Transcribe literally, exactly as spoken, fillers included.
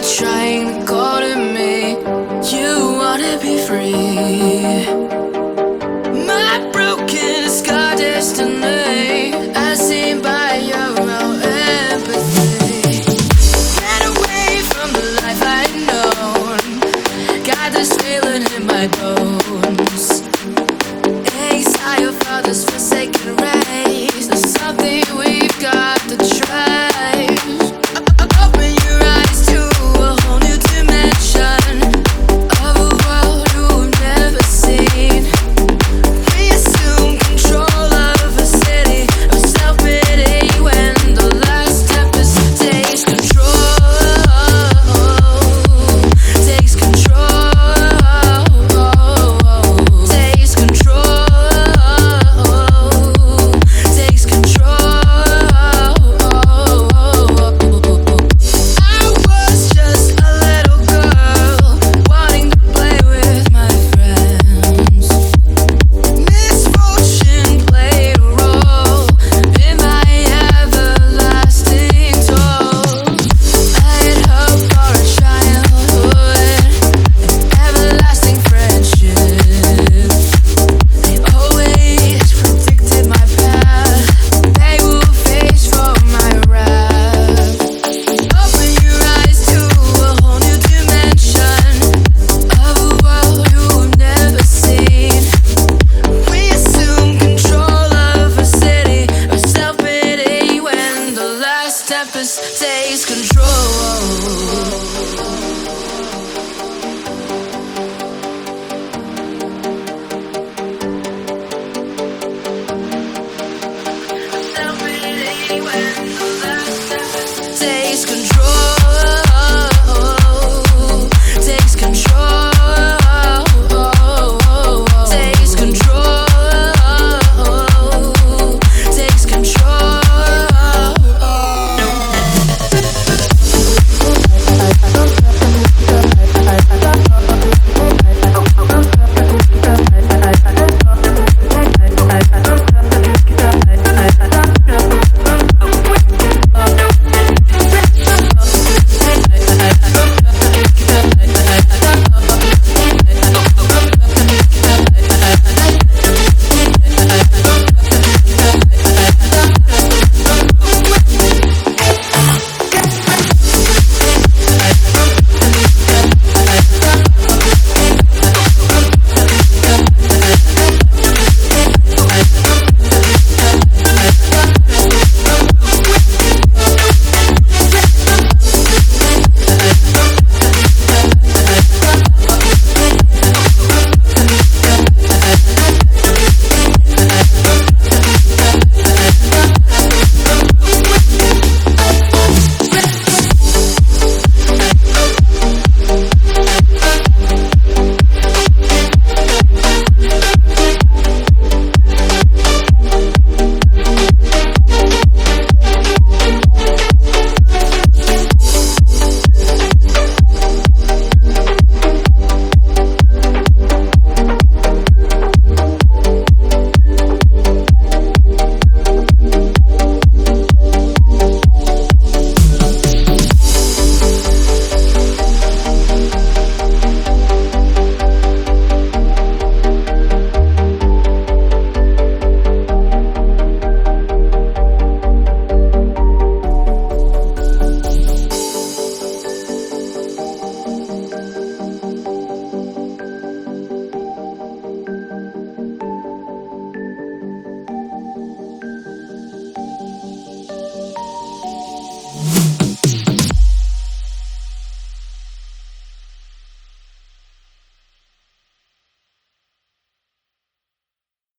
trying to call to me. You wanna be free. My broken scar destiny, as seen by your own empathy. Get away from the life I've known. Got this feeling in my bones. Exile of others, forsaken race. There's something we've got to try. Open your eyes to a whole new dimension of a world you've never seen. We assume control of a city of self-pity when the last tempest takes control. Takes control. Takes control. Takes control. I was just a little girl wanting to play with my friends. Misfortune played a role in my everlasting toll. I had hope for a childhood, everlasting friendship. They always predicted my path. They will face for my wrath. Open your eyes to a whole new dimension of a world you've never seen. We assume control of a city of self-pity when the last tempest takes control.